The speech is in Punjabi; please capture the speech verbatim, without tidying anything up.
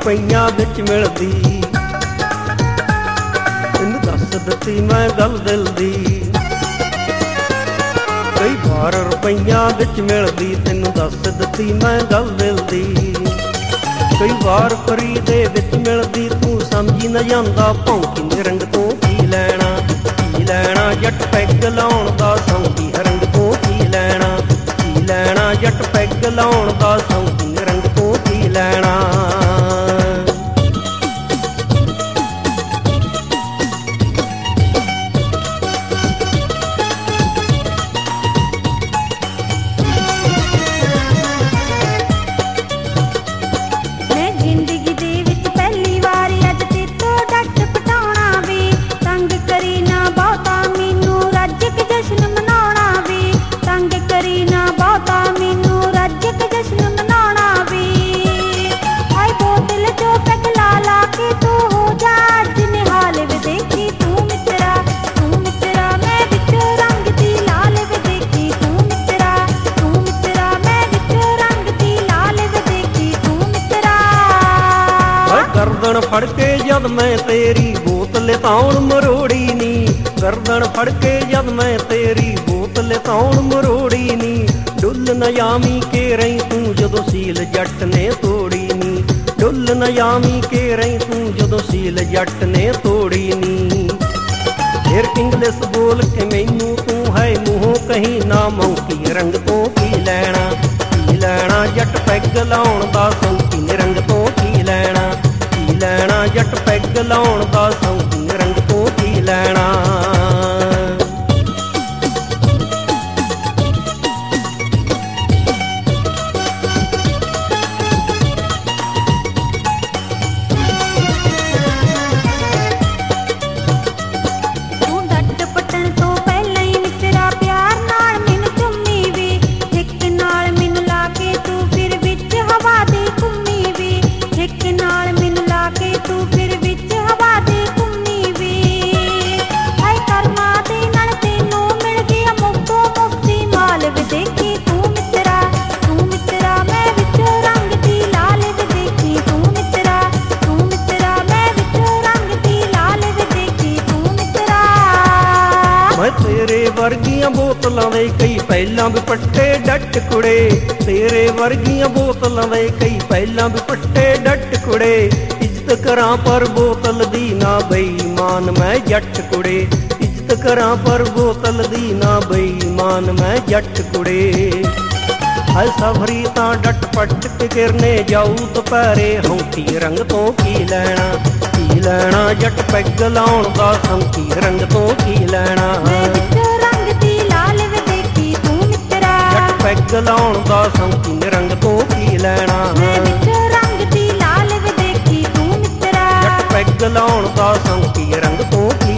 ਰੁਪਈਆਂ ਵਿੱਚ ਮਿਲਦੀ। ਤੈਨੂੰ ਦੱਸ ਦਿੱਤੀ ਮੈਂ ਗੱਲ ਦਿਲ ਦੀ, ਕਈ ਵਾਰ ਰੁਪਈਆਂ ਵਿੱਚ ਮਿਲਦੀ। ਤੈਨੂੰ ਦੱਸ ਦਿੱਤੀ ਮੈਂ ਗੱਲ ਦਿਲ ਦੀ, ਕਈ ਵਾਰ ਫਰੀ ਦੇ ਵਿੱਚ ਮਿਲਦੀ। ਤੂੰ ਸਮਝੀ ਨਾ ਜਾਂਦਾ ਭੌਂਕੀ ਦੇ ਰੰਗ ਤੋਂ ਕੀ ਲੈਣਾ, ਕੀ ਲੈਣਾ ਜੱਟ ਪੈਗ ਲਾਉਣ ਦਾ ਸੌਂਕੀ ਰੰਗ ਤੋਂ ਕੀ ਲੈਣਾ, ਕੀ ਲੈਣਾ ਜੱਟ ਪੈਗ ਲਾਉਣ ਦਾ ਸੌਂਕੀ ਰੰਗ ਤੋਂ ਕੀ ਲੈਣਾ। ਗਰਦਨ ਫੜ ਕੇ ਜਦ ਮੈਂ ਤੇਰੀ ਬੋਤਲ ਤਾਉਣ ਮਰੋੜੀ ਨੀ, ਗਰਦਨ ਫੜ ਕੇ ਜਦ ਮੈਂ ਤੇਰੀ ਬੋਤਲ ਤਾਉਣ ਮਰੋੜੀ ਨੀ। ਡੁੱਲ ਨਾ ਜਾਵੀਂ ਕੇ ਰਹੀ ਤੂੰ ਜਦੋਂ ਸੀਲ ਜੱਟ ਨੇ ਤੋੜੀ ਨੀ, ਡੁੱਲ ਨਾ ਜਾਵੀਂ ਕੇ ਰਹੀ ਤੂੰ ਜਦੋਂ ਸੀਲ ਜੱਟ ਨੇ ਤੋੜੀ ਨੀ। ਫਿਰ ਇੰਗਲਿਸ਼ ਬੋਲ ਕੇ ਮੈਨੂੰ ਤੂੰ ਹੈ ਮੂੰਹੋਂ ਕਹੀਂ ਨਾ ਮੌਂਕੀ ਰੰਗ ਤੋਂ ਕੀ ਲੈਣਾ, ਕੀ ਲੈਣਾ ਜੱਟ ਪੈਗ ਲਾਉਣ ਦਾ ਸੌਂਕੀ ਰੰਗ ਤੋਂ ਕੀ ਲੈਣਾ, ਕੀ ਲੈਣਾ ਜੱਟ ਪੈਗ ਲਾਉਣ ਦਾ ਸੌਂਕੀ ਰੰਗ ਤੋਂ ਕੀ ਲੈਣਾ। ਤੇਰੇ ਵਰਗੀਆਂ ਬੋਤਲਾਂ ਦੇ ਕਈ ਪਹਿਲਾਂ ਵੀ ਪੱਟੇ ਡੱਟ ਕੁੜੇ, ਤੇਰੇ ਵਰਗੀਆਂ ਬੋਤਲਾਂ ਦੇ ਕਈ ਪਹਿਲਾਂ ਵੀ ਪੱਟੇ ਡੱਟ ਕੁੜੇ। ਇੱਜ਼ਤ ਕਰਾਂ ਪਰ ਬੋਤਲ ਦੀ ਨਾ ਬੇਈਮਾਨ ਮੈਂ ਜੱਟ ਕੁੜੇ, ਇੱਜ਼ਤ ਕਰਾਂ ਪਰ ਬੋਤਲ ਦੀ ਨਾ ਬੇਈਮਾਨ ਮੈਂ ਜੱਟ ਕੁੜੇ। ਹਾਏ ਸਫਰੀ ਤਾਂ ਡੱਟ ਪੱਟ ਕੇ ਗਿਰਨੇ ਜਾਊ ਦੁਪਹਿਰੇ ਹੌਂਕੀ ਰੰਗ ਤੋਂ ਕੀ ਲੈਣਾ, ਕੀ ਲੈਣਾ ਜੱਟ ਪੈਗ ਲਾਉਣ ਦਾ ਸੌਂਕੀ ਰੰਗ ਤੋਂ ਕੀ ਲੈਣਾ। ਜੱਟ ਪੈਗ ਲਾਉਣ ਦਾ ਸੌਂਕੀ ਰੰਗ ਤੋਂ ਕੀ ਲੈਣਾ, ਜੱਟ ਪੈਗ ਲਾਉਣ ਦਾ ਸੌਂਕੀ ਰੰਗ ਤੋਂ ਕੀ